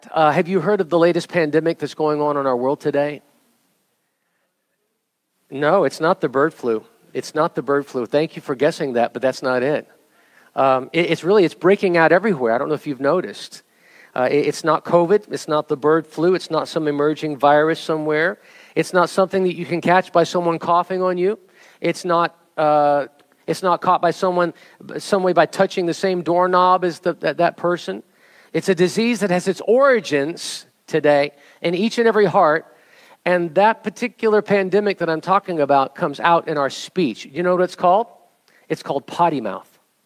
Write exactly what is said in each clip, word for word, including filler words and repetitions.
Uh, have you heard of the latest pandemic that's going on in our world today? No, it's not the bird flu. It's not the bird flu. Thank you for guessing that, but that's not it. Um, it it's really, it's breaking out everywhere. I don't know if you've noticed. Uh, it, it's not COVID. It's not the bird flu. It's not some emerging virus somewhere. It's not something that you can catch by someone coughing on you. It's not uh, It's not caught by someone some way by touching the same doorknob as the, that, that person. It's a disease that has its origins today in each and every heart. And that particular pandemic that I'm talking about comes out in our speech. You know what it's called? It's called potty mouth.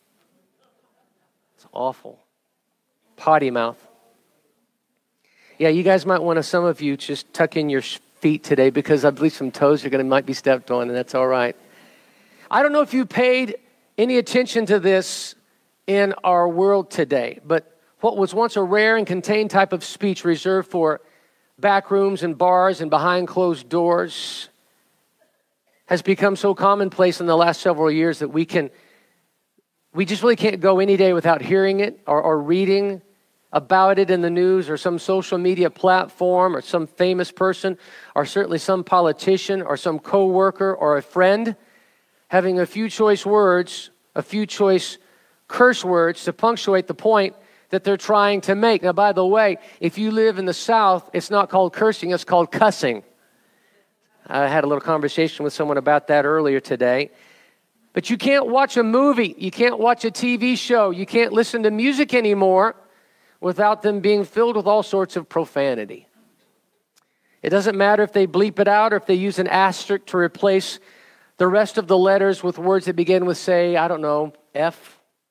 It's awful. Potty mouth. Yeah, you guys might want to, some of you, just tuck in your feet today because I believe some toes are going to might be stepped on, and that's all right. I don't know if you paid any attention to this in our world today, but what was once a rare and contained type of speech reserved for back rooms and bars and behind closed doors has become so commonplace in the last several years that we can, we just really can't go any day without hearing it or, or reading about it in the news or some social media platform or some famous person or certainly some politician or some coworker or a friend having a few choice words, a few choice curse words to punctuate the point that they're trying to make. Now, by the way, if you live in the South, it's not called cursing, it's called cussing. I had a little conversation with someone about that earlier today. But you can't watch a movie, you can't watch a T V show, you can't listen to music anymore without them being filled with all sorts of profanity. It doesn't matter if they bleep it out or if they use an asterisk to replace the rest of the letters with words that begin with, say, I don't know, F.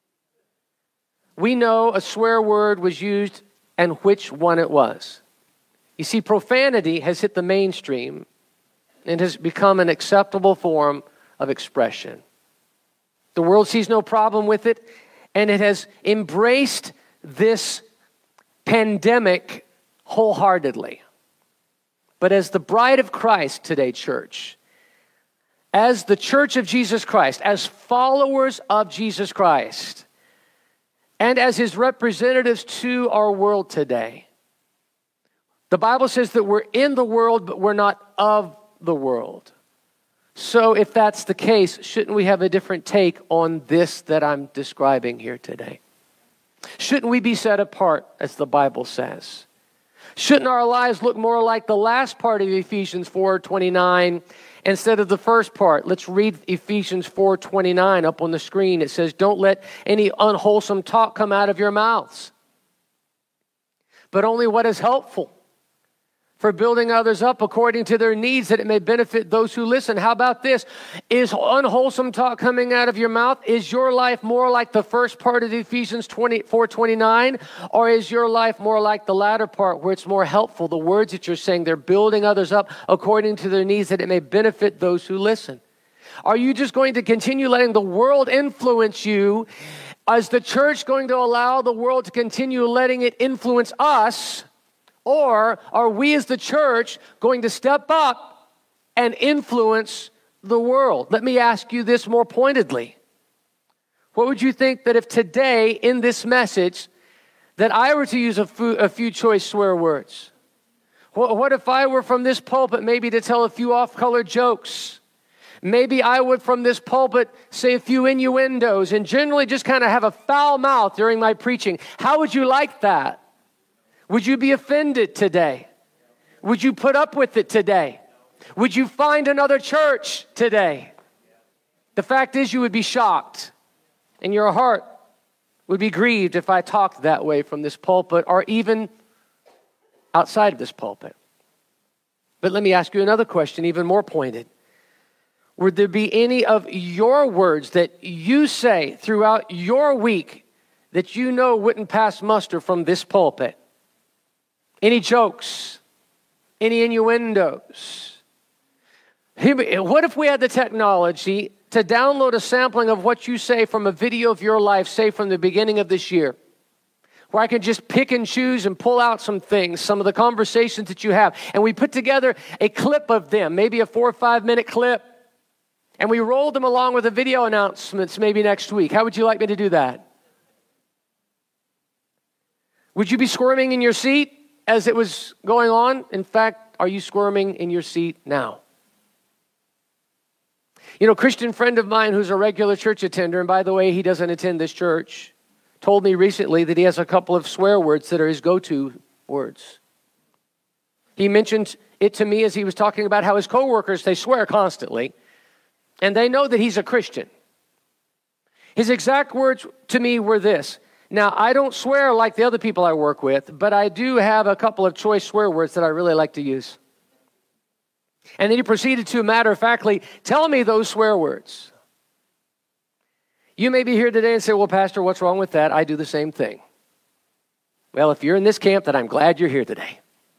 We know a swear word was used and which one it was. You see, profanity has hit the mainstream and has become an acceptable form of expression. The world sees no problem with it, and it has embraced this pandemic wholeheartedly. But as the bride of Christ today, church, as the church of Jesus Christ, as followers of Jesus Christ, and as his representatives to our world today, the Bible says that we're in the world, but we're not of the world. So if that's the case, shouldn't we have a different take on this that I'm describing here today? Shouldn't we be set apart, as the Bible says? Shouldn't our lives look more like the last part of Ephesians four twenty-nine instead of the first part? Let's read Ephesians four twenty-nine up on the screen. It says, don't let any unwholesome talk come out of your mouths, but only what is helpful for building others up according to their needs, that it may benefit those who listen. How about this? Is unwholesome talk coming out of your mouth? Is your life more like the first part of Ephesians four twenty-nine? Or is your life more like the latter part where it's more helpful? The words that you're saying, they're building others up according to their needs, that it may benefit those who listen. Are you just going to continue letting the world influence you? Is the church going to allow the world to continue letting it influence us? Or are we as the church going to step up and influence the world? Let me ask you this more pointedly. What would you think that if today in this message that I were to use a few, a few choice swear words? What, what if I were from this pulpit maybe to tell a few off-color jokes? Maybe I would from this pulpit say a few innuendos and generally just kind of have a foul mouth during my preaching. How would you like that? Would you be offended today? Would you put up with it today? Would you find another church today? The fact is, you would be shocked, and your heart would be grieved if I talked that way from this pulpit or even outside of this pulpit. But let me ask you another question, even more pointed. Would there be any of your words that you say throughout your week that you know wouldn't pass muster from this pulpit? Any jokes? Any innuendos? What if we had the technology to download a sampling of what you say from a video of your life, say from the beginning of this year, where I can just pick and choose and pull out some things, some of the conversations that you have, and we put together a clip of them, maybe a four or five minute clip, and we rolled them along with the video announcements maybe next week. How would you like me to do that? Would you be squirming in your seat? as it was going on? In fact, are you squirming in your seat now? You know, a Christian friend of mine who's a regular church attender, and by the way, he doesn't attend this church, told me recently that he has a couple of swear words that are his go-to words. He mentioned it to me as he was talking about how his coworkers, they swear constantly, and they know that he's a Christian. His exact words to me were this: now, I don't swear like the other people I work with, but I do have a couple of choice swear words that I really like to use. And then he proceeded to matter-of-factly tell me those swear words. You may be here today and say, well, Pastor, what's wrong with that? I do the same thing. Well, if you're in this camp, then I'm glad you're here today.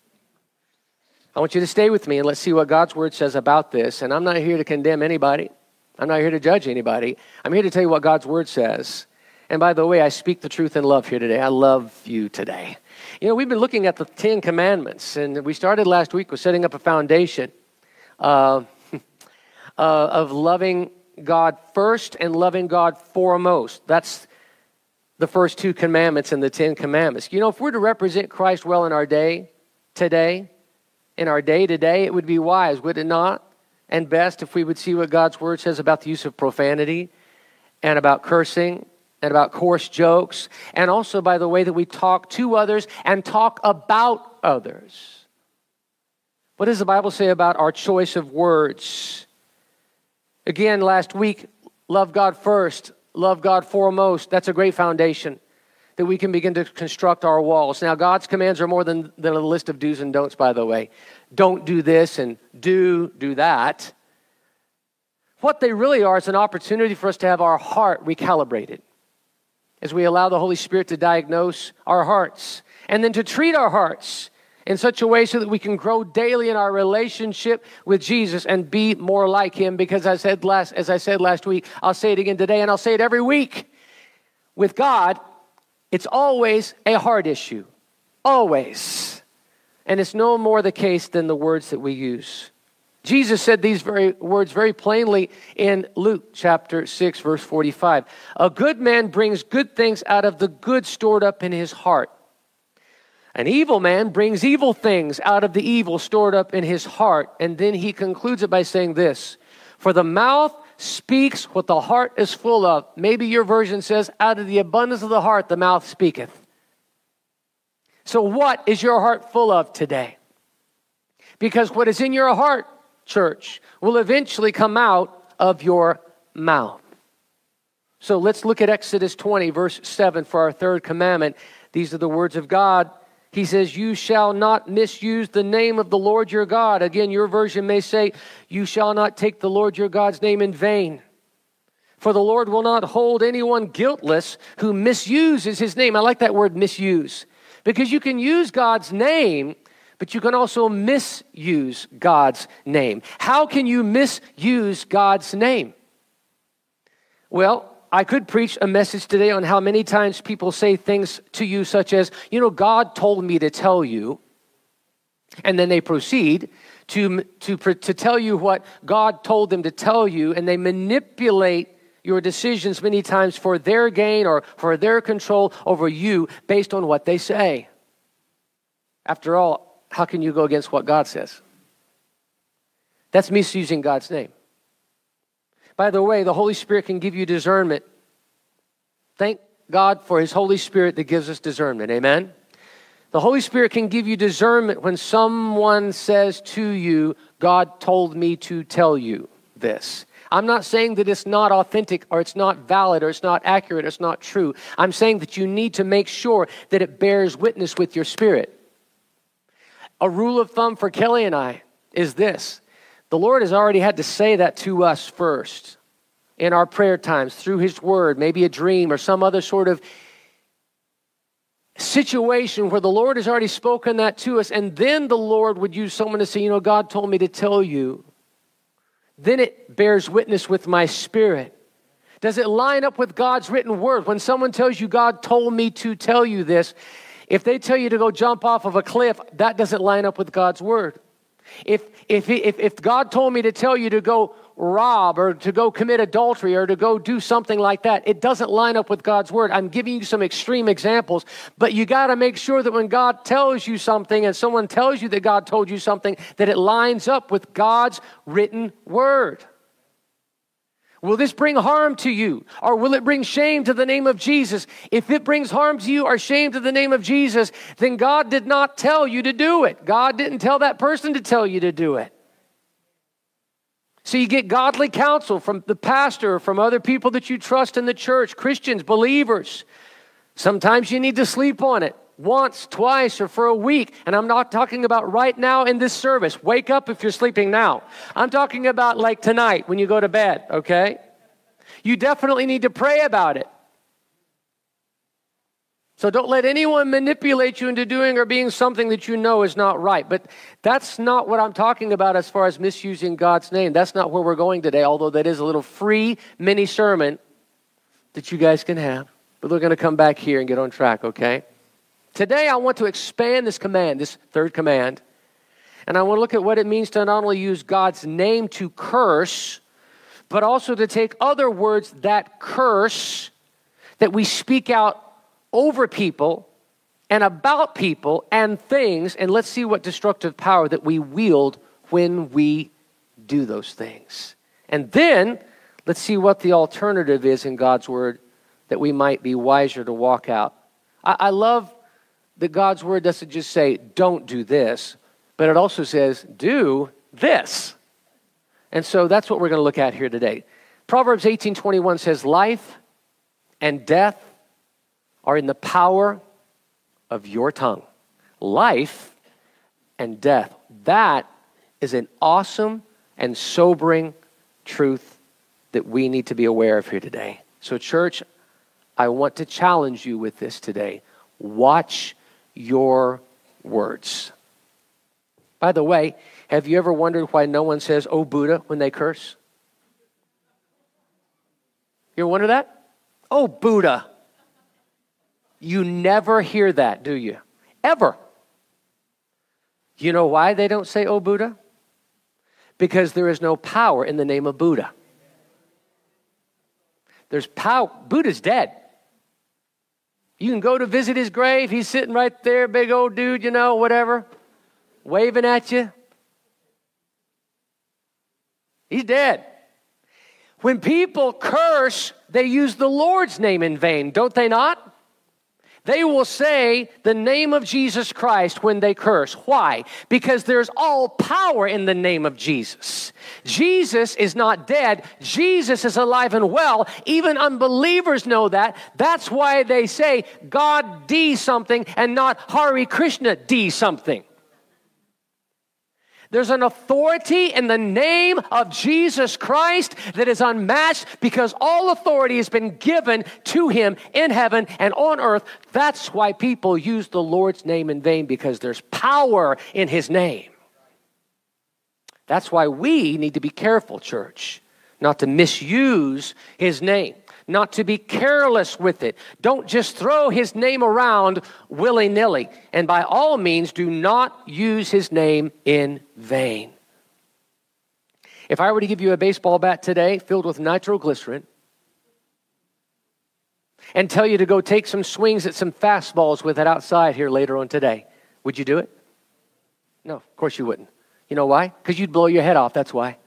I want you to stay with me and let's see what God's word says about this. And I'm not here to condemn anybody. I'm not here to judge anybody. I'm here to tell you what God's word says. And by the way, I speak the truth in love here today. I love you today. You know, we've been looking at the Ten Commandments, and we started last week with setting up a foundation uh, uh, of loving God first and loving God foremost. That's the first two commandments in the Ten Commandments. You know, if we're to represent Christ well in our day today, in our day today, it would be wise, would it not? And best if we would see what God's word says about the use of profanity and about cursing and about coarse jokes, and also by the way that we talk to others and talk about others. What does the Bible say about our choice of words? Again, last week, love God first, love God foremost. That's a great foundation that we can begin to construct our walls. Now, God's commands are more than, than a list of do's and don'ts, by the way. Don't do this and do, do that. What they really are is an opportunity for us to have our heart recalibrated as we allow the Holy Spirit to diagnose our hearts and then to treat our hearts in such a way so that we can grow daily in our relationship with Jesus and be more like him. Because I said last, as I said last week, I'll say it again today and I'll say it every week. With God, it's always a heart issue. Always. And it's no more the case than the words that we use. Jesus said these very words very plainly in Luke chapter six, verse forty-five. A good man brings good things out of the good stored up in his heart. An evil man brings evil things out of the evil stored up in his heart. And then he concludes it by saying this: for the mouth speaks what the heart is full of. Maybe your version says, out of the abundance of the heart, the mouth speaketh. So what is your heart full of today? Because what is in your heart, church, will eventually come out of your mouth. So let's look at Exodus twenty, verse seven for our third commandment. These are the words of God. He says, you shall not misuse the name of the Lord your God. Again, your version may say, you shall not take the Lord your God's name in vain. For the Lord will not hold anyone guiltless who misuses his name. I like that word, misuse. Because you can use God's name, but you can also misuse God's name. How can you misuse God's name? Well, I could preach a message today on how many times people say things to you such as, you know, God told me to tell you. And then they proceed to, to, to tell you what God told them to tell you, and they manipulate your decisions many times for their gain or for their control over you based on what they say. After all, how can you go against what God says? That's misusing God's name. By the way, the Holy Spirit can give you discernment. Thank God for his Holy Spirit that gives us discernment. Amen? The Holy Spirit can give you discernment when someone says to you, God told me to tell you this. I'm not saying that it's not authentic or it's not valid or it's not accurate or it's not true. I'm saying that you need to make sure that it bears witness with your spirit. A rule of thumb for Kelly and I is this. The Lord has already had to say that to us first in our prayer times through his word, maybe a dream or some other sort of situation where the Lord has already spoken that to us, and then the Lord would use someone to say, you know, God told me to tell you. Then it bears witness with my spirit. Does it line up with God's written word? When someone tells you, God told me to tell you this, if they tell you to go jump off of a cliff, that doesn't line up with God's word. If, if, if, if God told me to tell you to go rob or to go commit adultery or to go do something like that. It doesn't line up with God's word. I'm giving you some extreme examples, but you got to make sure that when God tells you something and someone tells you that God told you something, that it lines up with God's written word. Will this bring harm to you, or will it bring shame to the name of Jesus? If it brings harm to you or shame to the name of Jesus, then God did not tell you to do it. God didn't tell that person to tell you to do it. So you get godly counsel from the pastor, from other people that you trust in the church, Christians, believers. Sometimes you need to sleep on it once, twice, or for a week. And I'm not talking about right now in this service. Wake up if you're sleeping now. I'm talking about like tonight when you go to bed, okay? You definitely need to pray about it. So don't let anyone manipulate you into doing or being something that you know is not right. But that's not what I'm talking about as far as misusing God's name. That's not where we're going today, although that is a little free mini sermon that you guys can have. But we're going to come back here and get on track, okay? Today I want to expand this command, this third command. And I want to look at what it means to not only use God's name to curse, but also to take other words that curse, that we speak out over people and about people and things, and let's see what destructive power that we wield when we do those things. And then let's see what the alternative is in God's word that we might be wiser to walk out. I, I love that God's word doesn't just say, don't do this, but it also says, do this. And so that's what we're going to look at here today. Proverbs eighteen twenty-one says, life and death are in the power of your tongue. Life and death. That is an awesome and sobering truth that we need to be aware of here today. So church, I want to challenge you with this today. Watch your words. By the way, have you ever wondered why no one says, "Oh Buddha," when they curse? You ever wonder that? Oh Buddha. You never hear that, do you? Ever. You know why they don't say, "Oh Buddha"? Because there is no power in the name of Buddha. There's power. Buddha's dead. You can go to visit his grave. He's sitting right there, big old dude, you know, whatever, waving at you. He's dead. When people curse, they use the Lord's name in vain, don't they not? They will say the name of Jesus Christ when they curse. Why? Because there's all power in the name of Jesus. Jesus is not dead. Jesus is alive and well. Even unbelievers know that. That's why they say God D something and not Hare Krishna D something. There's an authority in the name of Jesus Christ that is unmatched because all authority has been given to him in heaven and on earth. That's why people use the Lord's name in vain, because there's power in his name. That's why we need to be careful, church, not to misuse his name, not to be careless with it. Don't just throw his name around willy-nilly. And by all means, do not use his name in vain. If I were to give you a baseball bat today filled with nitroglycerin and tell you to go take some swings at some fastballs with it outside here later on today, would you do it? No, of course you wouldn't. You know why? Because you'd blow your head off, that's why.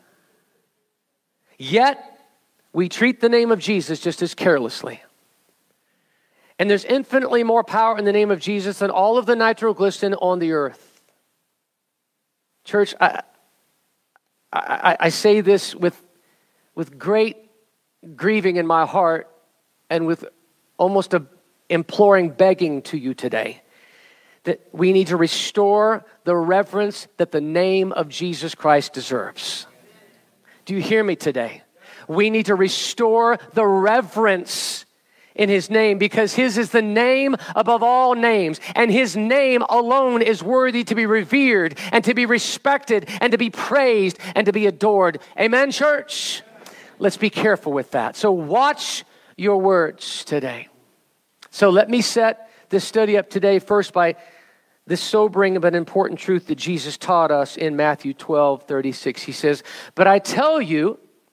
Yet, we treat the name of Jesus just as carelessly. And there's infinitely more power in the name of Jesus than all of the nitroglycerin on the earth. Church, I, I, I say this with, with great grieving in my heart and with almost a imploring begging to you today, that we need to restore the reverence that the name of Jesus Christ deserves. Do you hear me today? We need to restore the reverence in his name, because his is the name above all names, and his name alone is worthy to be revered and to be respected and to be praised and to be adored. Amen, church? Let's be careful with that. So watch your words today. So let me set this study up today first by this sobering but important truth that Jesus taught us in Matthew twelve thirty-six. He says, "But I tell you,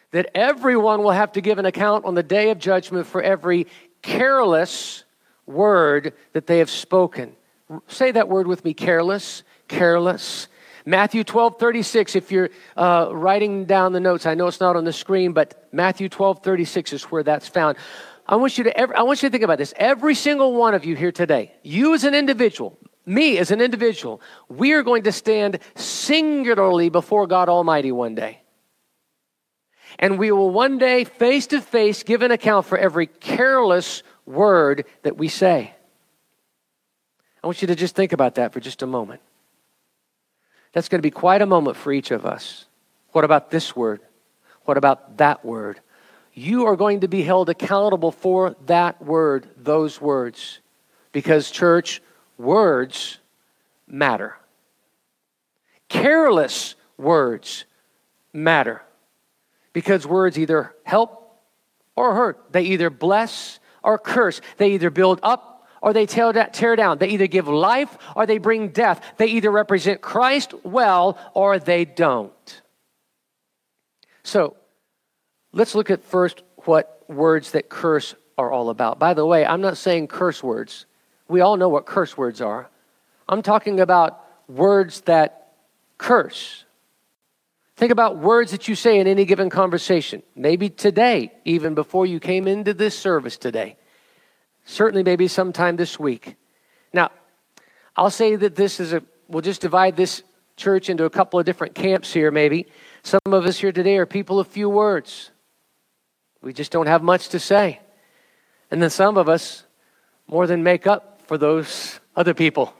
that everyone will have to give an account on the day of judgment for every careless word that they have spoken. Say that word with me, careless, careless. Matthew twelve thirty-six, if you're uh, writing down the notes, I know it's not on the screen, but Matthew twelve thirty-six is where that's found. I want you to ever, I want you to think about this. Every single one of you here today, you as an individual, me as an individual, we are going to stand singularly before God Almighty one day. And we will one day face to face give an account for every careless word that we say. I want you to just think about that for just a moment. That's going to be quite a moment for each of us. What about this word? What about that word? You are going to be held accountable for that word, those words. Because, church, words matter. Careless words matter. Because words either help or hurt. They either bless or curse. They either build up or they tear down. They either give life or they bring death. They either represent Christ well or they don't. So, let's look at first what words that curse are all about. By the way, I'm not saying curse words. We all know what curse words are. I'm talking about words that curse. Think about words that you say in any given conversation. Maybe today, even before you came into this service today. Certainly maybe sometime this week. Now, I'll say that this is a, we'll just divide this church into a couple of different camps here maybe. Some of us here today are people of few words. We just don't have much to say. And then some of us more than make up for those other people.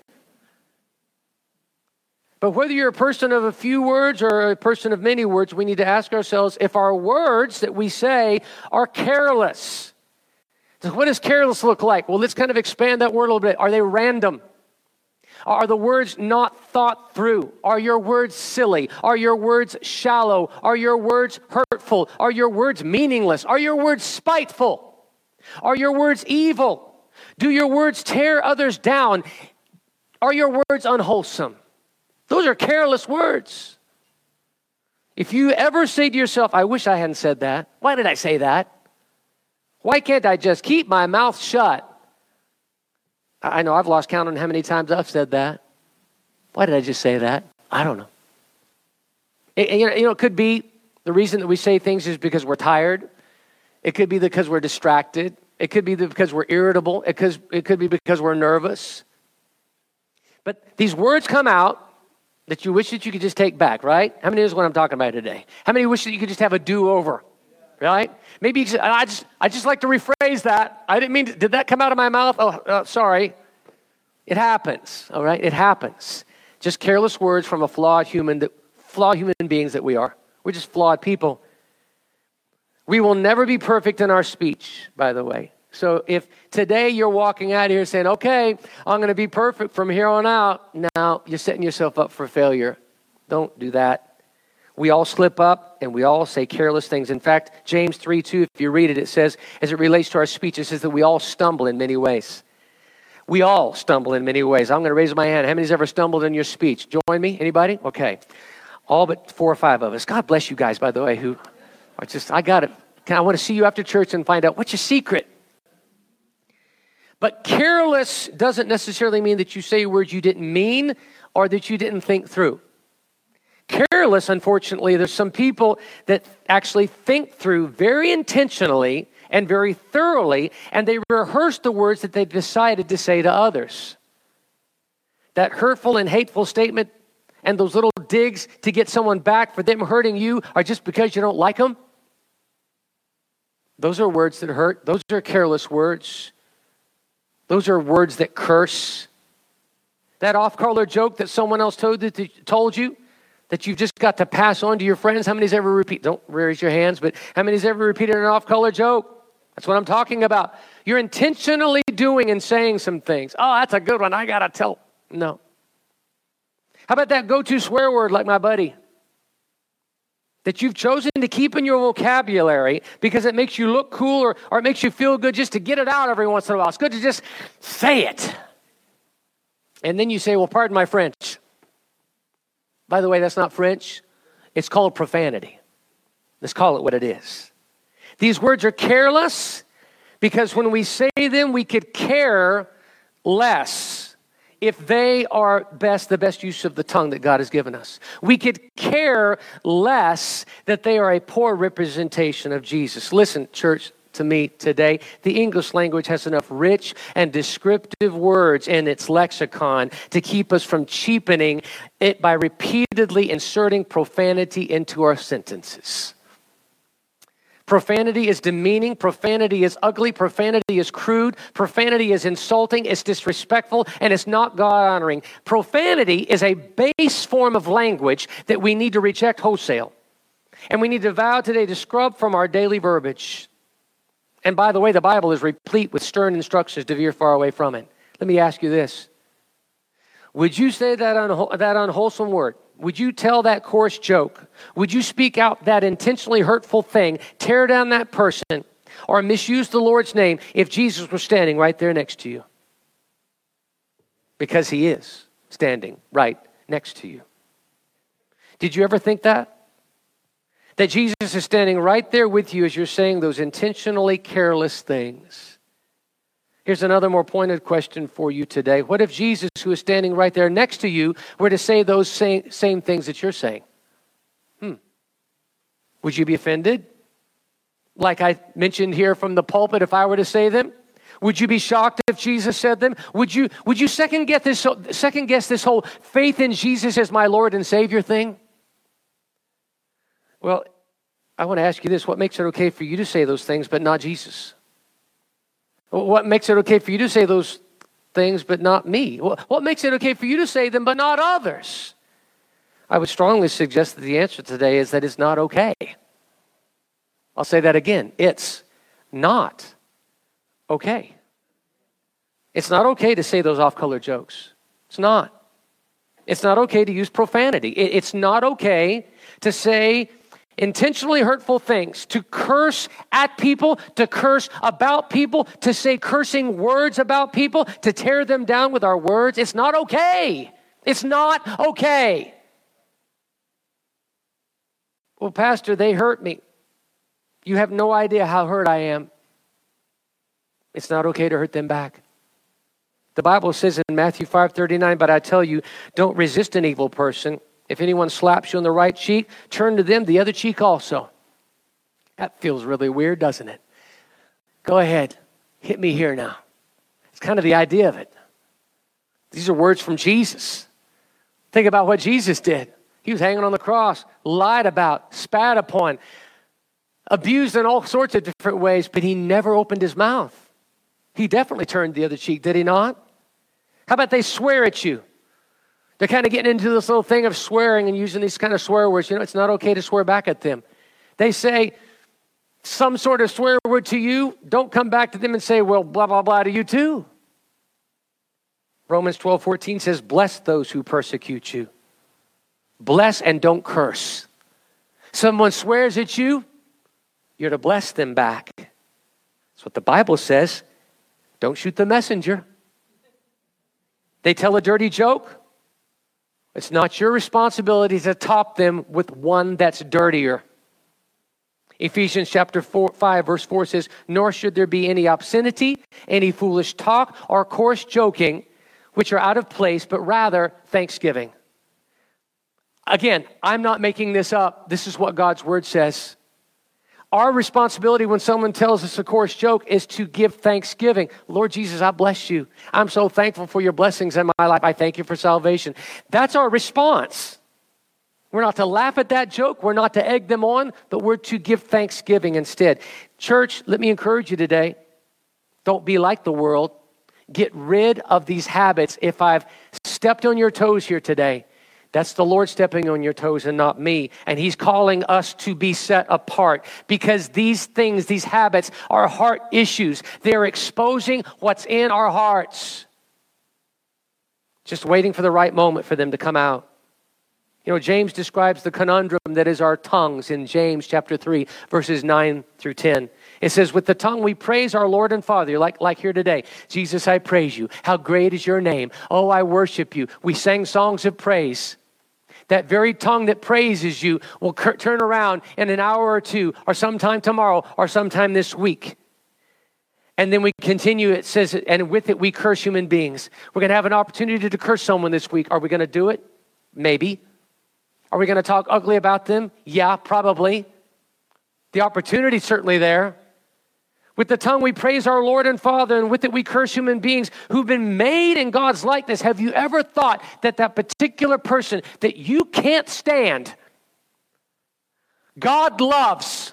But whether you're a person of a few words or a person of many words, we need to ask ourselves if our words that we say are careless. So what does careless look like? Well, let's kind of expand that word a little bit. Are they random? Are the words not thought through? Are your words silly? Are your words shallow? Are your words hurtful? Are your words meaningless? Are your words spiteful? Are your words evil? Do your words tear others down? Are your words unwholesome? Those are careless words. If you ever say to yourself, I wish I hadn't said that. Why did I say that? Why can't I just keep my mouth shut? I know I've lost count on how many times I've said that. Why did I just say that? I don't know. It, you know, you know, it could be the reason that we say things is because we're tired. It could be because we're distracted. It could be because we're irritable. It could, it could be because we're nervous. But these words come out that you wish that you could just take back, right? How many knows what I'm talking about today? How many wish that you could just have a do-over, right? Maybe you just, I just I just like to rephrase that. I didn't mean to, did that come out of my mouth? Oh, uh, sorry. It happens, all right? It happens. Just careless words from a flawed human, that flawed human beings that we are. We're just flawed people. We will never be perfect in our speech, by the way. So if today you're walking out here saying, okay, I'm going to be perfect from here on out, now you're setting yourself up for failure. Don't do that. We all slip up and we all say careless things. In fact, James three two, if you read it, it says, as it relates to our speech, it says that we all stumble in many ways. We all stumble in many ways. I'm going to raise my hand. How many's ever stumbled in your speech? Join me? Anybody? Okay. All but four or five of us. God bless you guys, by the way, who are just, I got it. I want to see you after church and find out what's your secret. But careless doesn't necessarily mean that you say words you didn't mean or that you didn't think through. Careless, unfortunately, there's some people that actually think through very intentionally and very thoroughly, and they rehearse the words that they've decided to say to others. That hurtful and hateful statement and those little digs to get someone back for them hurting you are just because you don't like them. Those are words that hurt. Those are careless words. Those are words that curse. That off-color joke that someone else told, that told you, that you've just got to pass on to your friends. How many's ever repeat? Don't raise your hands, but how many's ever repeated an off-color joke? That's what I'm talking about. You're intentionally doing and saying some things. Oh, that's a good one. I got to tell. No. How about that go-to swear word like my buddy? That you've chosen to keep in your vocabulary because it makes you look cool or, or it makes you feel good just to get it out every once in a while. It's good to just say it. And then you say, well, pardon my French. By the way, that's not French. It's called profanity. Let's call it what it is. These words are careless because when we say them, we could care less if they are best, the best use of the tongue that God has given us. We could care less that they are a poor representation of Jesus. Listen, church, to me today, the English language has enough rich and descriptive words in its lexicon to keep us from cheapening it by repeatedly inserting profanity into our sentences. Profanity is demeaning, profanity is ugly, profanity is crude, profanity is insulting, it's disrespectful, and it's not God-honoring. Profanity is a base form of language that we need to reject wholesale. And we need to vow today to scrub from our daily verbiage. And by the way, the Bible is replete with stern instructions to veer far away from it. Let me ask you this. Would you say that, unwhol- that unwholesome word? Would you tell that coarse joke? Would you speak out that intentionally hurtful thing, tear down that person, or misuse the Lord's name if Jesus was standing right there next to you? Because he is standing right next to you. Did you ever think that? That Jesus is standing right there with you as you're saying those intentionally careless things. Here's another more pointed question for you today. What if Jesus, who is standing right there next to you, were to say those same, same things that you're saying? Hmm. Would you be offended? Like I mentioned here from the pulpit, if I were to say them? Would you be shocked if Jesus said them? Would you, would you second guess this, second guess this whole faith in Jesus as my Lord and Savior thing? Well, I want to ask you this. What makes it okay for you to say those things but not Jesus? What makes it okay for you to say those things but not me? What makes it okay for you to say them but not others? I would strongly suggest that the answer today is that it's not okay. I'll say that again. It's not okay. It's not okay to say those off-color jokes. It's not. It's not okay to use profanity. It's not okay to say intentionally hurtful things, to curse at people, to curse about people, to say cursing words about people, to tear them down with our words. It's not okay. It's not okay. Well, Pastor, they hurt me. You have no idea how hurt I am. It's not okay to hurt them back. The Bible says in Matthew five thirty-nine, but I tell you, don't resist an evil person. If anyone slaps you on the right cheek, turn to them the other cheek also. That feels really weird, doesn't it? Go ahead. Hit me here now. It's kind of the idea of it. These are words from Jesus. Think about what Jesus did. He was hanging on the cross, lied about, spat upon, abused in all sorts of different ways, but he never opened his mouth. He definitely turned the other cheek, did he not? How about they swear at you? They're kind of getting into this little thing of swearing and using these kind of swear words. You know, it's not okay to swear back at them. They say some sort of swear word to you. Don't come back to them and say, well, blah, blah, blah to you too. Romans twelve fourteen says, bless those who persecute you. Bless and don't curse. Someone swears at you, you're to bless them back. That's what the Bible says. Don't shoot the messenger. They tell a dirty joke. It's not your responsibility to top them with one that's dirtier. Ephesians chapter four, five, verse four says, nor should there be any obscenity, any foolish talk, or coarse joking, which are out of place, but rather thanksgiving. Again, I'm not making this up. This is what God's word says. Our responsibility when someone tells us a coarse joke is to give thanksgiving. Lord Jesus, I bless you. I'm so thankful for your blessings in my life. I thank you for salvation. That's our response. We're not to laugh at that joke. We're not to egg them on, but we're to give thanksgiving instead. Church, let me encourage you today. Don't be like the world. Get rid of these habits. If I've stepped on your toes here today, that's the Lord stepping on your toes and not me. And he's calling us to be set apart because these things, these habits are heart issues. They're exposing what's in our hearts. Just waiting for the right moment for them to come out. You know, James describes the conundrum that is our tongues in James chapter three, verses nine through ten. It says, with the tongue we praise our Lord and Father, like, like here today. Jesus, I praise you. How great is your name. Oh, I worship you. We sang songs of praise. That very tongue that praises you will cur- turn around in an hour or two, or sometime tomorrow, or sometime this week. And then we continue, it says, and with it we curse human beings. We're going to have an opportunity to curse someone this week. Are we going to do it? Maybe. Are we going to talk ugly about them? Yeah, probably. The opportunity's certainly there. With the tongue we praise our Lord and Father, and with it we curse human beings who've been made in God's likeness. Have you ever thought that that particular person that you can't stand, God loves?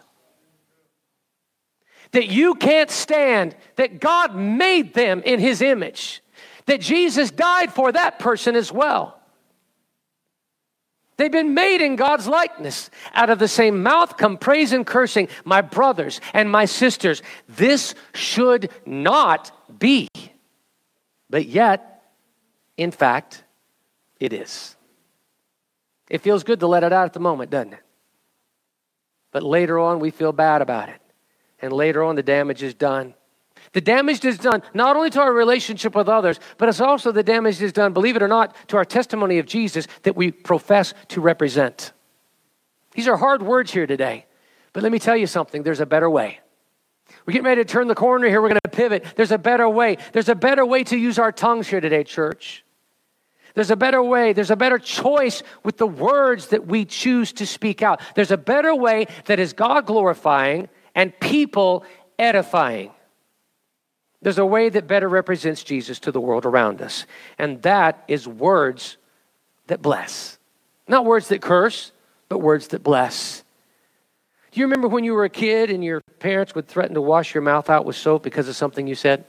That you can't stand, that God made them in his image, that Jesus died for that person as well. They've been made in God's likeness. Out of the same mouth come praise and cursing, my brothers and my sisters. This should not be. But yet, in fact, it is. It feels good to let it out at the moment, doesn't it? But later on, we feel bad about it. And later on, the damage is done. The damage is done not only to our relationship with others, but it's also the damage is done, believe it or not, to our testimony of Jesus that we profess to represent. These are hard words here today. But let me tell you something. There's a better way. We're getting ready to turn the corner here. We're going to pivot. There's a better way. There's a better way to use our tongues here today, church. There's a better way. There's a better choice with the words that we choose to speak out. There's a better way that is God-glorifying and people edifying. There's a way that better represents Jesus to the world around us. And that is words that bless. Not words that curse, but words that bless. Do you remember when you were a kid and your parents would threaten to wash your mouth out with soap because of something you said?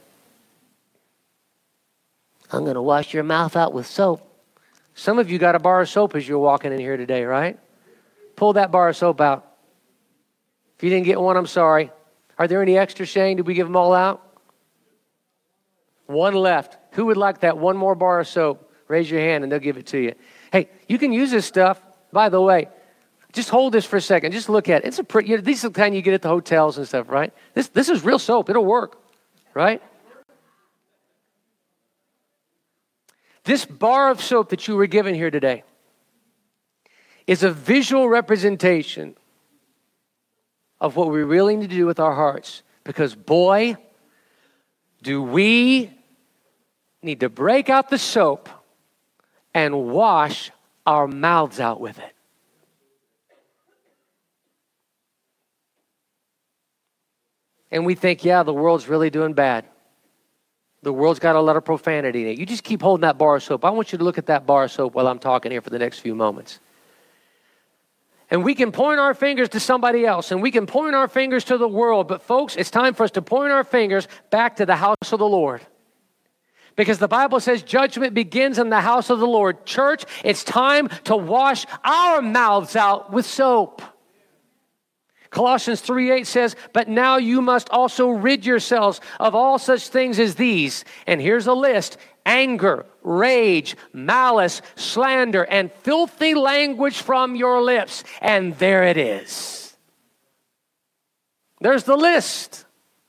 I'm going to wash your mouth out with soap. Some of you got a bar of soap as you're walking in here today, right? Pull that bar of soap out. If you didn't get one, I'm sorry. Are there any extra, Shane? Did we give them all out? One left. Who would like that one more bar of soap? Raise your hand and they'll give it to you. Hey, you can use this stuff. By the way, just hold this for a second. Just look at it. It's a pretty, you know, these are the kind you get at the hotels and stuff, right? This, this is real soap. It'll work, right? This bar of soap that you were given here today is a visual representation of what we really need to do with our hearts. Because boy, do we need to break out the soap and wash our mouths out with it. And we think, yeah, the world's really doing bad. The world's got a lot of profanity in it. You just keep holding that bar of soap. I want you to look at that bar of soap while I'm talking here for the next few moments. And we can point our fingers to somebody else, and we can point our fingers to the world. But folks, it's time for us to point our fingers back to the house of the Lord. Because the Bible says judgment begins in the house of the Lord. Church, it's time to wash our mouths out with soap. Colossians three eight says, but now you must also rid yourselves of all such things as these. And here's a list. Anger, rage, malice, slander, and filthy language from your lips. And there it is. There's the list.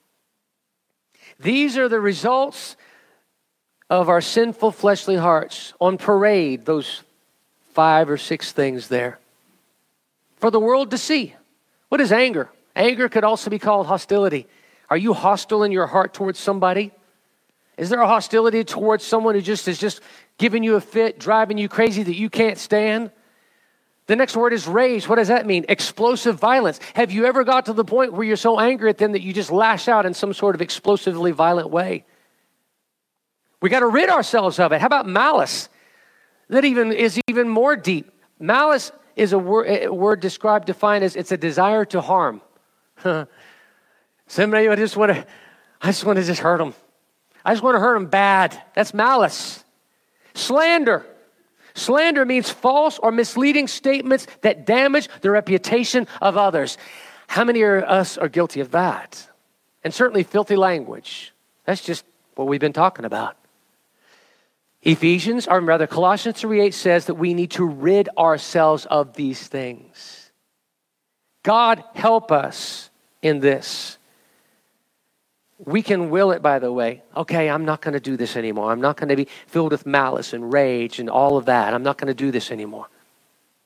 These are the results of our sinful fleshly hearts on parade, those five or six things there for the world to see. What is anger? Anger could also be called hostility. Are you hostile in your heart towards somebody? Is there a hostility towards someone who just is just giving you a fit, driving you crazy that you can't stand? The next word is rage. What does that mean? Explosive violence. Have you ever got to the point where you're so angry at them that you just lash out in some sort of explosively violent way? We got to rid ourselves of it. How about malice? That even is even more deep. Malice is a word, a word described, defined as it's a desire to harm. Somebody, I just want to, I just want to just hurt them. I just want to hurt them bad. That's malice. Slander. Slander means false or misleading statements that damage the reputation of others. How many of us are guilty of that? And certainly filthy language. That's just what we've been talking about. Ephesians, or rather Colossians three eight says that we need to rid ourselves of these things. God help us in this. We can will it, by the way. Okay, I'm not going to do this anymore. I'm not going to be filled with malice and rage and all of that. I'm not going to do this anymore.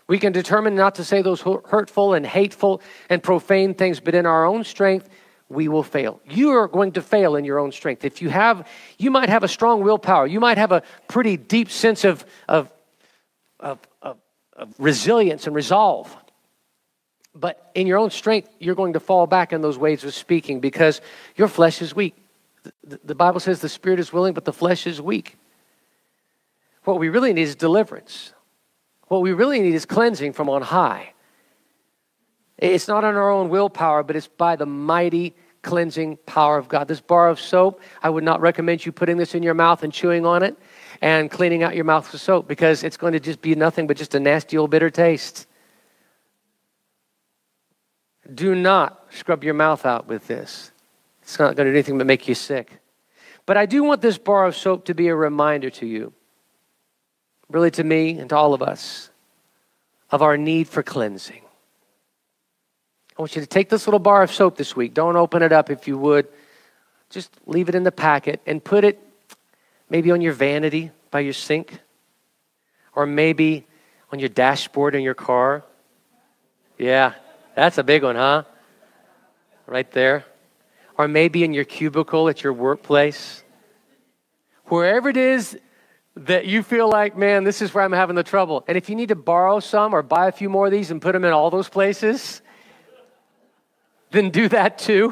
We can determine not to say those hurtful and hateful and profane things, but in our own strength, we will fail. You are going to fail in your own strength. If you have, you might have a strong willpower. You might have a pretty deep sense of, of, of, of, of resilience and resolve. But in your own strength, you're going to fall back in those ways of speaking because your flesh is weak. The, the Bible says the spirit is willing, but the flesh is weak. What we really need is deliverance. What we really need is cleansing from on high. It's not on our own willpower, but it's by the mighty cleansing power of God. This bar of soap, I would not recommend you putting this in your mouth and chewing on it and cleaning out your mouth with soap because it's going to just be nothing but just a nasty old bitter taste. Do not scrub your mouth out with this. It's not going to do anything but make you sick. But I do want this bar of soap to be a reminder to you, really to me and to all of us, of our need for cleansing. I want you to take this little bar of soap this week. Don't open it up if you would. Just leave it in the packet and put it maybe on your vanity by your sink or maybe on your dashboard in your car. Yeah, that's a big one, huh? Right there. Or maybe in your cubicle at your workplace. Wherever it is that you feel like, man, this is where I'm having the trouble. And if you need to borrow some or buy a few more of these and put them in all those places, then do that too.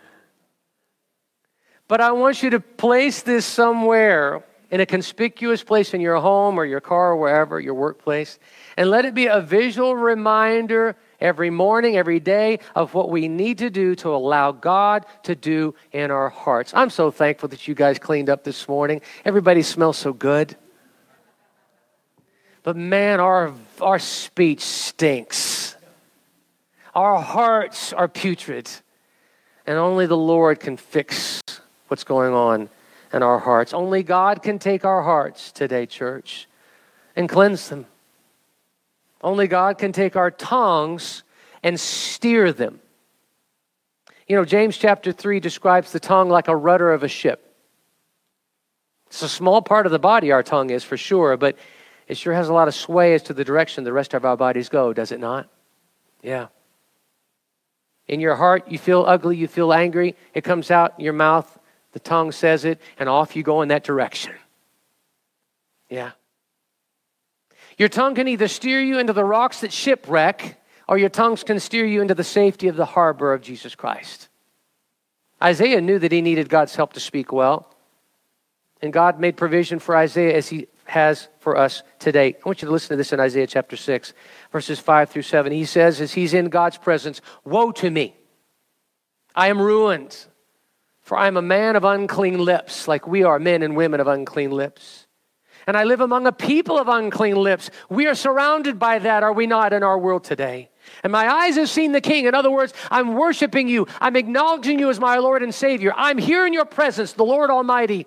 But I want you to place this somewhere in a conspicuous place in your home or your car or wherever, your workplace, and let it be a visual reminder every morning, every day of what we need to do to allow God to do in our hearts. I'm so thankful that you guys cleaned up this morning. Everybody smells so good. But man, our, our speech stinks. Our hearts are putrid. And only the Lord can fix what's going on in our hearts. Only God can take our hearts today, church, and cleanse them. Only God can take our tongues and steer them. You know, James chapter three describes the tongue like a rudder of a ship. It's a small part of the body, our tongue is for sure, but it sure has a lot of sway as to the direction the rest of our bodies go, does it not? Yeah. In your heart, you feel ugly, you feel angry, it comes out in your mouth, the tongue says it, and off you go in that direction. Yeah. Your tongue can either steer you into the rocks that shipwreck, or your tongues can steer you into the safety of the harbor of Jesus Christ. Isaiah knew that he needed God's help to speak well, and God made provision for Isaiah as he has for us today. I want you to listen to this in Isaiah chapter six, verses five through seven. He says, as he's in God's presence, "Woe to me! I am ruined, for I am a man of unclean lips," like we are men and women of unclean lips. "And I live among a people of unclean lips." We are surrounded by that, are we not, in our world today? "And my eyes have seen the King." In other words, I'm worshiping you. I'm acknowledging you as my Lord and Savior. I'm here in your presence, the Lord Almighty.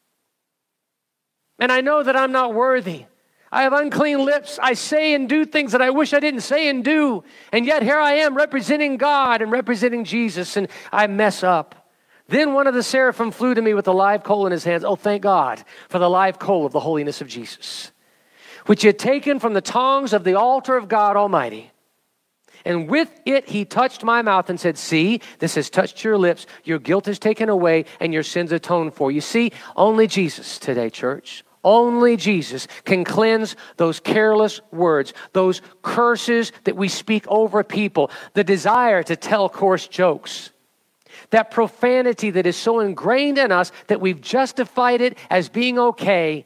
And I know that I'm not worthy. I have unclean lips. I say and do things that I wish I didn't say and do. And yet here I am representing God and representing Jesus, and I mess up. Then one of the seraphim flew to me with a live coal in his hands. Oh, thank God for the live coal of the holiness of Jesus, which he had taken from the tongs of the altar of God Almighty. And with it he touched my mouth and said, "See, this has touched your lips. Your guilt is taken away and your sins atoned for." You see, only Jesus today, church. Only Jesus can cleanse those careless words, those curses that we speak over people, the desire to tell coarse jokes, that profanity that is so ingrained in us that we've justified it as being okay.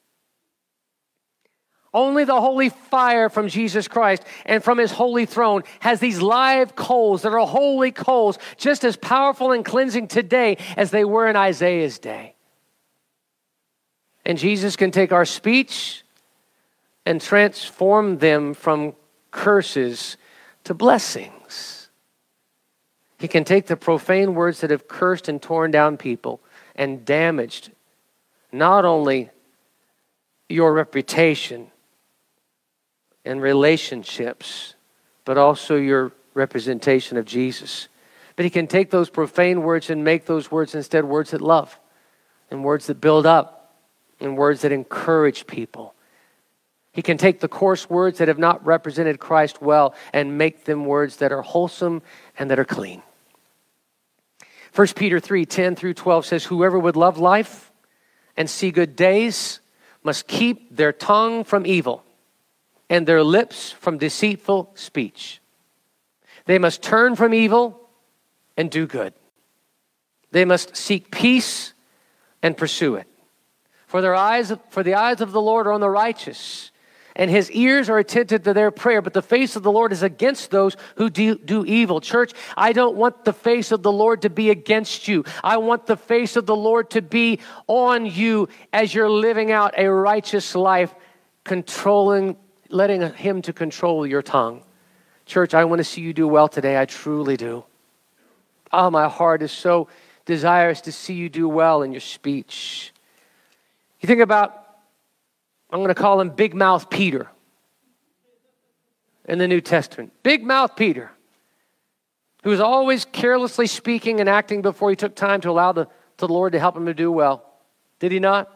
Only the holy fire from Jesus Christ and from his holy throne has these live coals that are holy coals, just as powerful and cleansing today as they were in Isaiah's day. And Jesus can take our speech and transform them from curses to blessings. He can take the profane words that have cursed and torn down people and damaged not only your reputation and relationships, but also your representation of Jesus. But he can take those profane words and make those words instead words that love and words that build up and words that encourage people. He can take the coarse words that have not represented Christ well and make them words that are wholesome and that are clean. First Peter three, ten through twelve says, whoever would love life and see good days must keep their tongue from evil and their lips from deceitful speech. They must turn from evil and do good. They must seek peace and pursue it. For their eyes, for the eyes of the Lord are on the righteous, and his ears are attentive to their prayer, but the face of the Lord is against those who do, do evil. Church, I don't want the face of the Lord to be against you. I want the face of the Lord to be on you as you're living out a righteous life, controlling, letting him to control your tongue. Church, I want to see you do well today. I truly do. Oh, my heart is so desirous to see you do well in your speech. You think about, I'm going to call him Big Mouth Peter in the New Testament. Big Mouth Peter, who was always carelessly speaking and acting before he took time to allow the, to the Lord to help him to do well. Did he not?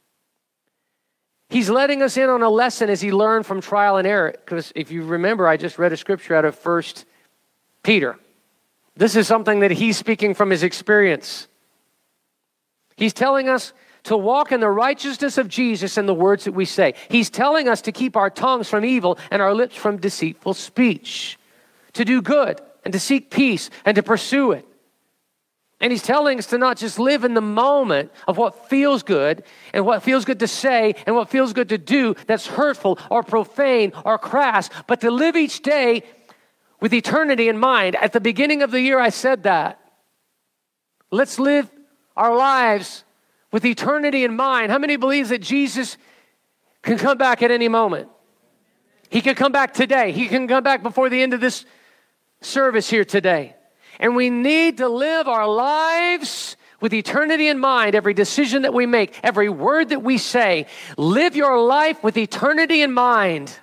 He's letting us in on a lesson as he learned from trial and error. Because if you remember, I just read a scripture out of First Peter. This is something that he's speaking from his experience. He's telling us to walk in the righteousness of Jesus in the words that we say. He's telling us to keep our tongues from evil and our lips from deceitful speech, to do good and to seek peace and to pursue it. And he's telling us to not just live in the moment of what feels good and what feels good to say and what feels good to do that's hurtful or profane or crass, but to live each day with eternity in mind. At the beginning of the year, I said that. Let's live our lives with eternity in mind. How many believes that Jesus can come back at any moment? He can come back today. He can come back before the end of this service here today. And we need to live our lives with eternity in mind. Every decision that we make, every word that we say, live your life with eternity in mind.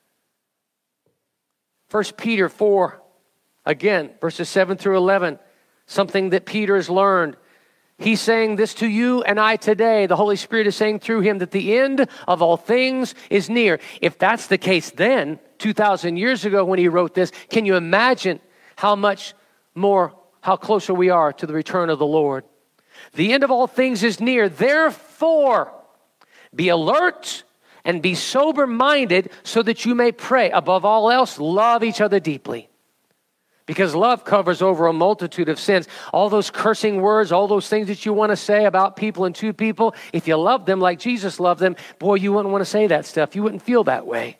First Peter four, again, verses seven through eleven, something that Peter has learned. He's saying this to you and I today. The Holy Spirit is saying through him that the end of all things is near. If that's the case then, two thousand years ago when he wrote this, can you imagine how much more, how closer we are to the return of the Lord? The end of all things is near. Therefore, be alert and be sober-minded so that you may pray. Above all else, love each other deeply. Because love covers over a multitude of sins. All those cursing words, all those things that you want to say about people and to people, if you love them like Jesus loved them, boy, you wouldn't want to say that stuff. You wouldn't feel that way.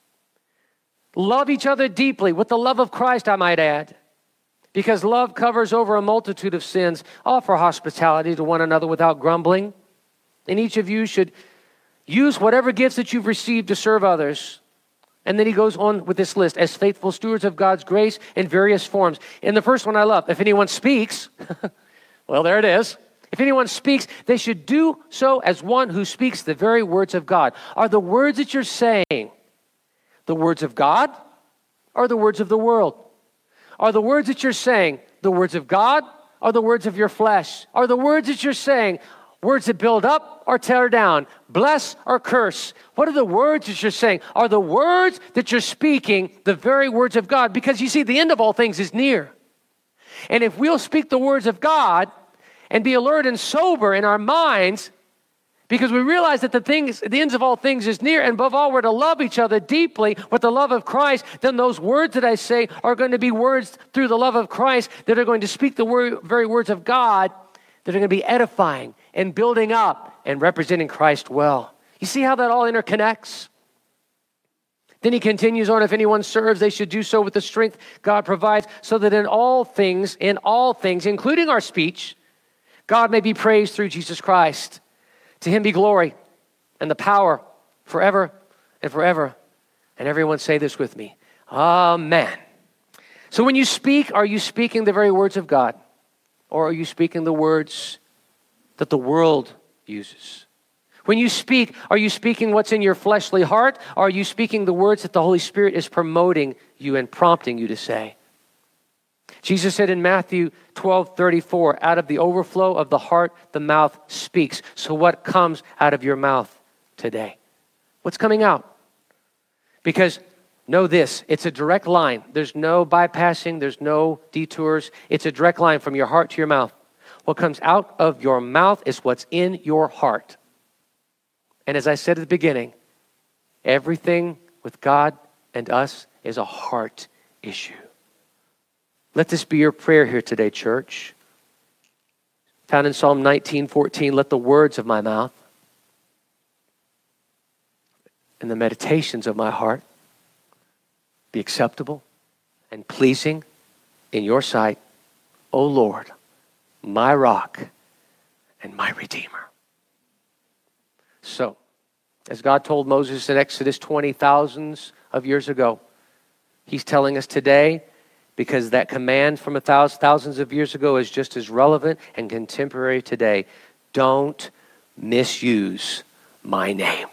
Love each other deeply with the love of Christ, I might add. Because love covers over a multitude of sins. Offer hospitality to one another without grumbling. And each of you should use whatever gifts that you've received to serve others. And then he goes on with this list, as faithful stewards of God's grace in various forms. And the first one I love, if anyone speaks, well, there it is. If anyone speaks, they should do so as one who speaks the very words of God. Are the words that you're saying the words of God or the words of the world? Are the words that you're saying the words of God or the words of your flesh? Are the words that you're saying words that build up or tear down, bless or curse? What are the words that you're saying? Are the words that you're speaking the very words of God? Because you see, the end of all things is near. And if we'll speak the words of God and be alert and sober in our minds, because we realize that the things, the ends of all things is near, and above all, we're to love each other deeply with the love of Christ, then those words that I say are going to be words through the love of Christ that are going to speak the word, very words of God that are going to be edifying and building up and representing Christ well. You see how that all interconnects? Then he continues on, if anyone serves, they should do so with the strength God provides, so that in all things, in all things, including our speech, God may be praised through Jesus Christ. To him be glory and the power forever and forever. And everyone say this with me. Amen. So when you speak, are you speaking the very words of God? Or are you speaking the words that the world uses? When you speak, are you speaking what's in your fleshly heart? Or are you speaking the words that the Holy Spirit is promoting you and prompting you to say? Jesus said in Matthew twelve thirty-four, out of the overflow of the heart, the mouth speaks. So what comes out of your mouth today? What's coming out? Because know this, it's a direct line. There's no bypassing, there's no detours. It's a direct line from your heart to your mouth. What comes out of your mouth is what's in your heart. And as I said at the beginning, everything with God and us is a heart issue. Let this be your prayer here today, church. Found in Psalm nineteen fourteen, let the words of my mouth and the meditations of my heart be acceptable and pleasing in your sight, O Lord, my rock and my redeemer. So, as God told Moses in Exodus twenty, thousands of years ago, he's telling us today, because that command from a thousand, thousands of years ago is just as relevant and contemporary today. Don't misuse my name.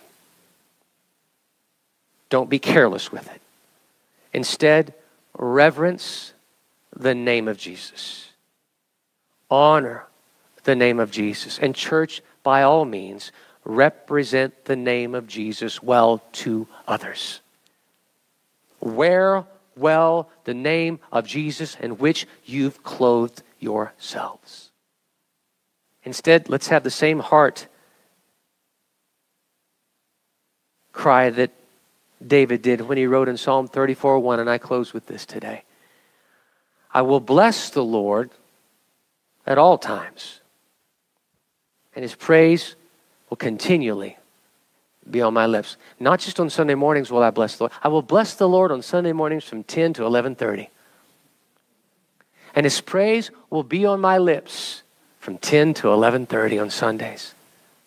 Don't be careless with it. Instead, reverence the name of Jesus. Honor the name of Jesus. And church, by all means, represent the name of Jesus well to others. Wear well the name of Jesus in which you've clothed yourselves. Instead, let's have the same heart cry that David did when he wrote in Psalm thirty-four one, and I close with this today. I will bless the Lord at all times, and his praise will continually be on my lips. Not just on Sunday mornings will I bless the Lord. I will bless the Lord on Sunday mornings from ten to eleven thirty. And his praise will be on my lips from ten to eleven thirty on Sundays.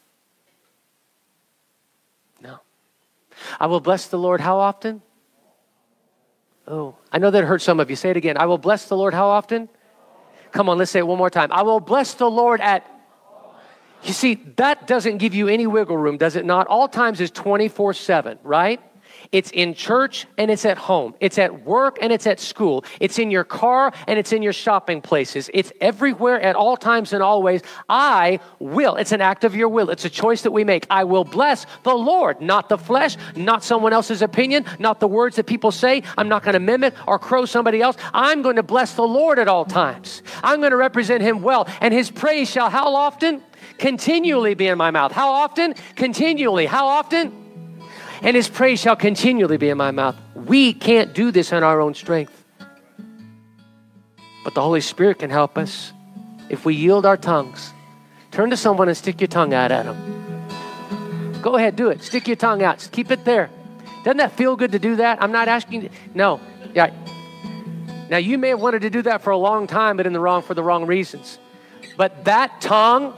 No. I will bless the Lord how often? Oh, I know that hurt some of you. Say it again. I will bless the Lord how often? Come on, let's say it one more time. I will bless the Lord at... You see, that doesn't give you any wiggle room, does it not? All times is twenty-four seven, right? It's in church and it's at home. It's at work and it's at school. It's in your car and it's in your shopping places. It's everywhere at all times and always. I will. It's an act of your will. It's a choice that we make. I will bless the Lord, not the flesh, not someone else's opinion, not the words that people say. I'm not going to mimic or crow somebody else. I'm going to bless the Lord at all times. I'm going to represent him well. And his praise shall how often? Continually be in my mouth. How often? Continually. How often? And his praise shall continually be in my mouth. We can't do this in our own strength. But the Holy Spirit can help us if we yield our tongues. Turn to someone and stick your tongue out at them. Go ahead, do it. Stick your tongue out. Keep it there. Doesn't that feel good to do that? I'm not asking you. No. Yeah. Now, you may have wanted to do that for a long time, but in the wrong for the wrong reasons. But that tongue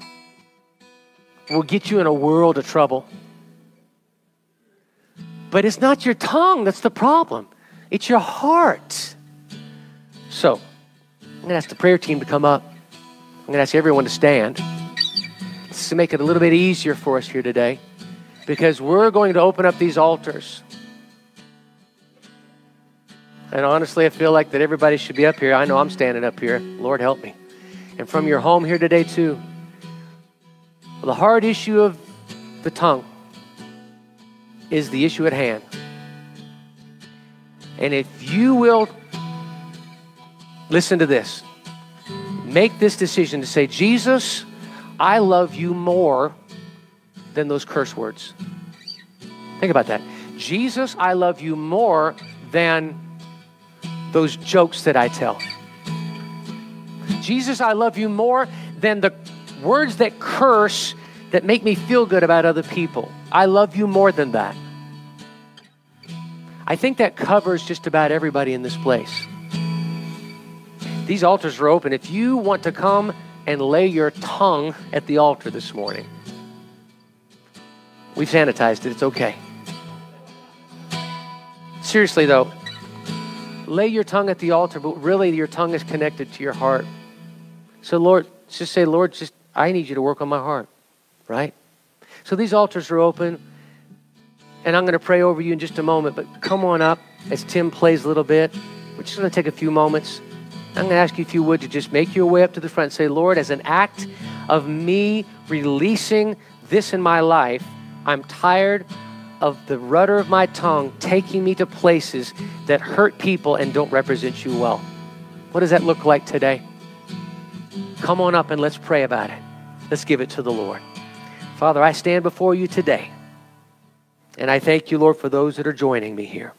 will get you in a world of trouble. But it's not your tongue that's the problem. It's your heart. So, I'm going to ask the prayer team to come up. I'm going to ask everyone to stand. This is to make it a little bit easier for us here today, because we're going to open up these altars. And honestly, I feel like that everybody should be up here. I know I'm standing up here. Lord, help me. And from your home here today, too. The hard issue of the tongue is the issue at hand. And if you will listen to this, make this decision to say, Jesus, I love you more than those curse words. Think about that. Jesus, I love you more than those jokes that I tell. Jesus, I love you more than the words that curse that make me feel good about other people. I love you more than that. I think that covers just about everybody in this place. These altars are open. If you want to come and lay your tongue at the altar this morning, we've sanitized it. It's okay. Seriously, though, lay your tongue at the altar, but really your tongue is connected to your heart. So, Lord, just say, Lord, just I need you to work on my heart, right? So these altars are open, and I'm going to pray over you in just a moment, but come on up as Tim plays a little bit. We're just going to take a few moments. I'm going to ask you if you would to just make your way up to the front and say, Lord, as an act of me releasing this in my life, I'm tired of the rudder of my tongue taking me to places that hurt people and don't represent you well. What does that look like today? Come on up and let's pray about it. Let's give it to the Lord. Father, I stand before you today, and I thank you, Lord, for those that are joining me here.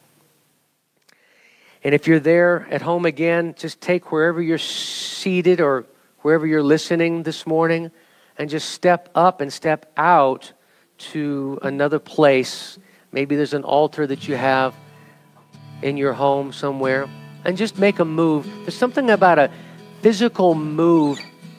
And if you're there at home again, just take wherever you're seated or wherever you're listening this morning and just step up and step out to another place. Maybe there's an altar that you have in your home somewhere, and just make a move. There's something about a physical move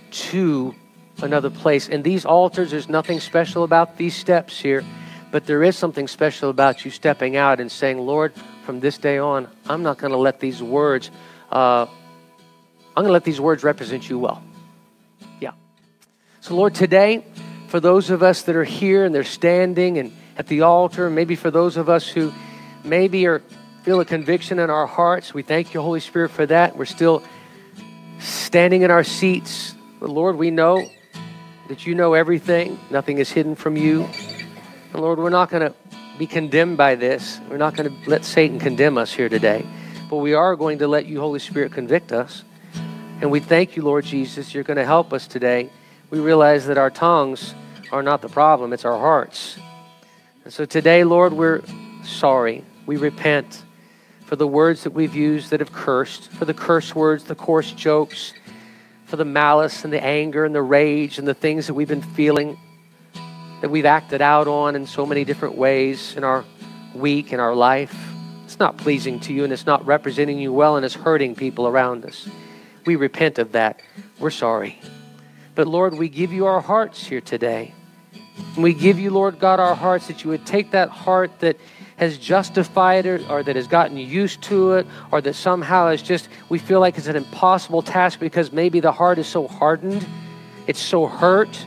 to another place. And these altars, there's nothing special about these steps here, but there is something special about you stepping out and saying, Lord, from this day on, I'm not going to let these words, uh, I'm going to let these words represent you well. Yeah. So Lord, today, for those of us that are here and they're standing and at the altar, maybe for those of us who maybe are feel a conviction in our hearts, we thank you, Holy Spirit, for that. We're still standing in our seats. But Lord, we know that you know everything. Nothing is hidden from you. And Lord, we're not going to be condemned by this. We're not going to let Satan condemn us here today. But we are going to let you, Holy Spirit, convict us. And we thank you, Lord Jesus, you're going to help us today. We realize that our tongues are not the problem, it's our hearts. And so today, Lord, we're sorry. We repent for the words that we've used that have cursed, for the curse words, the coarse jokes, for the malice and the anger and the rage and the things that we've been feeling, that we've acted out on in so many different ways in our week, in our life. It's not pleasing to you, and it's not representing you well, and it's hurting people around us. We repent of that. We're sorry. But Lord, we give you our hearts here today. And we give you, Lord God, our hearts, that you would take that heart that has justified it, or that has gotten used to it, or that somehow is just, we feel like it's an impossible task because maybe the heart is so hardened, it's so hurt,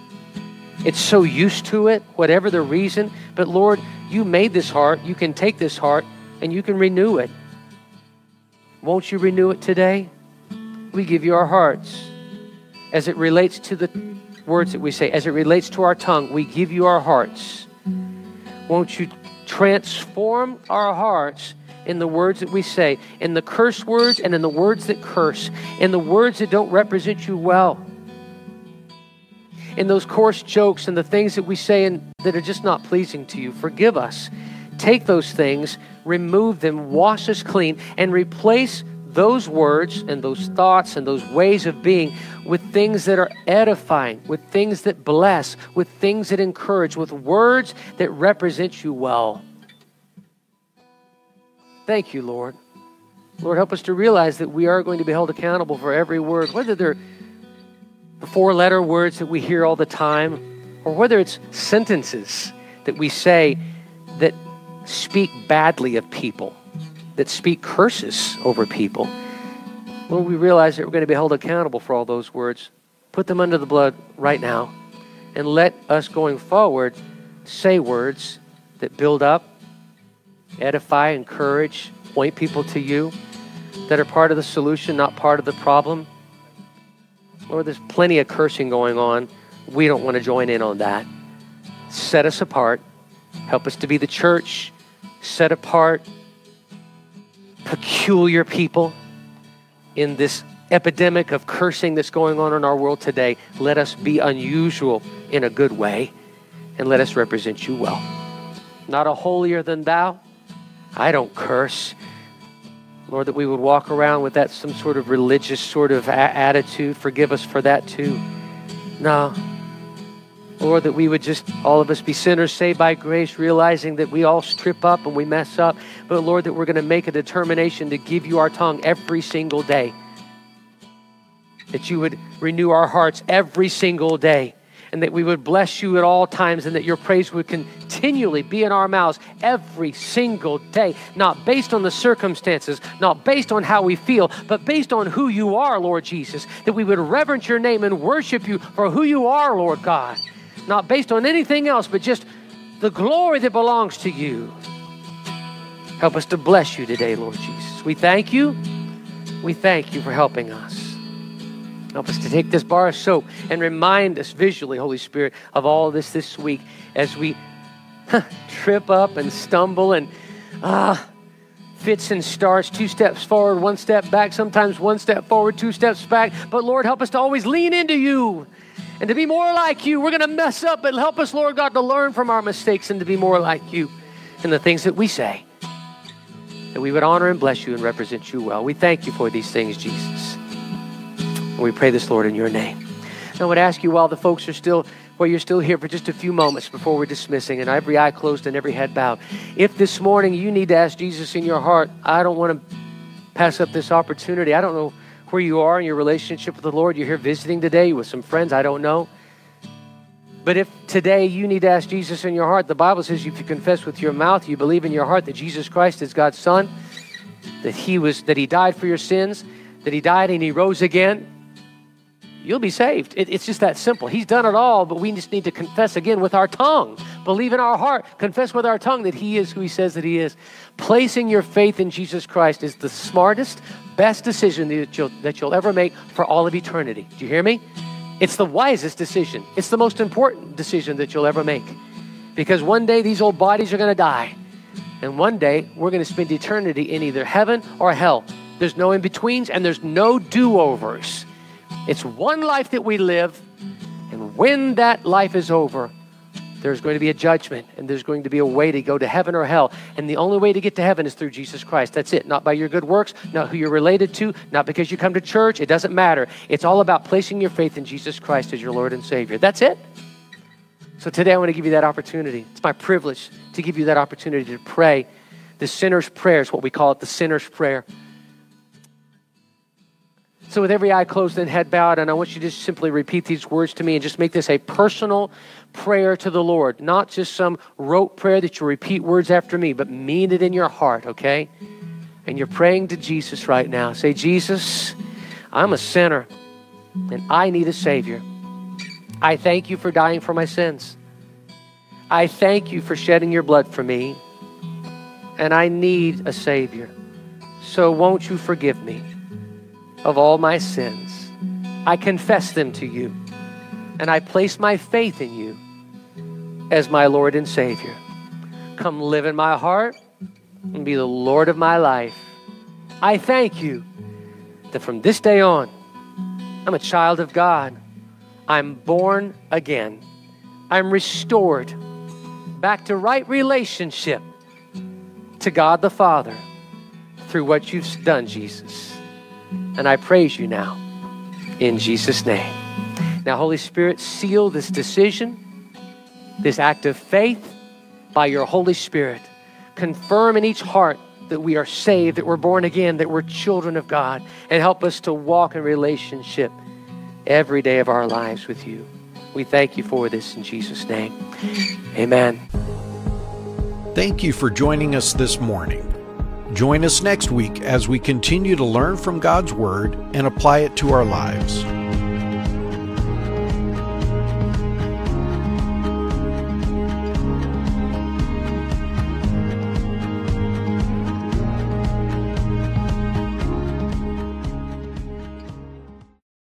it's so used to it, whatever the reason. But Lord, you made this heart, you can take this heart and you can renew it. Won't you renew it today? We give you our hearts. As it relates to the words that we say, as it relates to our tongue, we give you our hearts. Won't you transform our hearts in the words that we say, in the curse words and in the words that curse, in the words that don't represent you well, in those coarse jokes and the things that we say and that are just not pleasing to you. Forgive us. Take those things, remove them, wash us clean, and replace those words and those thoughts and those ways of being with things that are edifying, with things that bless, with things that encourage, with words that represent you well. Thank you, Lord. Lord, help us to realize that we are going to be held accountable for every word, whether they're the four-letter words that we hear all the time, or whether it's sentences that we say that speak badly of people, that speak curses over people. Lord, we realize that we're going to be held accountable for all those words. Put them under the blood right now, and let us going forward say words that build up, edify, encourage, point people to you, that are part of the solution, not part of the problem. Lord, there's plenty of cursing going on. We don't want to join in on that. Set us apart. Help us to be the church, set apart, peculiar people in this epidemic of cursing that's going on in our world today. Let us be unusual in a good way, and let us represent you well. Not a holier than thou. I don't curse. Lord, that we would walk around with that some sort of religious sort of a- attitude. Forgive us for that too. No. Lord, that we would just, all of us, be sinners saved by grace, realizing that we all trip up and we mess up. But Lord, that we're going to make a determination to give you our tongue every single day. That you would renew our hearts every single day. And that we would bless you at all times, and that your praise would continually be in our mouths every single day, not based on the circumstances, not based on how we feel, but based on who you are, Lord Jesus, that we would reverence your name and worship you for who you are, Lord God, not based on anything else, but just the glory that belongs to you. Help us to bless you today, Lord Jesus. We thank you. We thank you for helping us. Help us to take this bar of soap and remind us visually, Holy Spirit, of all of this this week as we trip up and stumble and ah, fits and starts, two steps forward, one step back, sometimes one step forward, two steps back. But Lord, help us to always lean into you and to be more like you. We're going to mess up, but help us, Lord God, to learn from our mistakes and to be more like you in the things that we say, that we would honor and bless you and represent you well. We thank you for these things, Jesus. And we pray this, Lord, in your name. I would ask you while the folks are still, while you're still here for just a few moments before we're dismissing, and every eye closed and every head bowed. If this morning you need to ask Jesus in your heart, I don't want to pass up this opportunity. I don't know where you are in your relationship with the Lord. You're here visiting today with some friends. I don't know. But if today you need to ask Jesus in your heart, the Bible says if you confess with your mouth, you believe in your heart that Jesus Christ is God's Son, that he was, that he died for your sins, that he died and he rose again, you'll be saved. It, it's just that simple. He's done it all, but we just need to confess again with our tongue. Believe in our heart. Confess with our tongue that he is who he says that he is. Placing your faith in Jesus Christ is the smartest, best decision that you'll, that you'll ever make for all of eternity. Do you hear me? It's the wisest decision. It's the most important decision that you'll ever make. Because one day these old bodies are going to die. And one day we're going to spend eternity in either heaven or hell. There's no in-betweens and there's no do-overs. It's one life that we live, and when that life is over, there's going to be a judgment, and there's going to be a way to go to heaven or hell. And the only way to get to heaven is through Jesus Christ. That's it. Not by your good works, not who you're related to, not because you come to church. It doesn't matter. It's all about placing your faith in Jesus Christ as your Lord and Savior. That's it. So today I want to give you that opportunity. It's my privilege to give you that opportunity to pray the sinner's prayer is what we call it, the sinner's prayer. So with every eye closed and head bowed, and I want you to just simply repeat these words to me and just make this a personal prayer to the Lord, not just some rote prayer that you repeat words after me, but mean it in your heart, okay? And you're praying to Jesus right now. Say, Jesus, I'm a sinner, and I need a Savior. I thank you for dying for my sins. I thank you for shedding your blood for me, and I need a Savior. So won't you forgive me of all my sins? I confess them to you, and I place my faith in you as my Lord and Savior. Come live in my heart and be the Lord of my life. I thank you that from this day on, I'm a child of God. I'm born again. I'm restored back to right relationship to God the Father through what you've done, Jesus. And I praise you now in Jesus' name. Now, Holy Spirit, seal this decision, this act of faith by your Holy Spirit. Confirm in each heart that we are saved, that we're born again, that we're children of God, and help us to walk in relationship every day of our lives with you. We thank you for this in Jesus' name. Amen. Thank you for joining us this morning. Join us next week as we continue to learn from God's Word and apply it to our lives.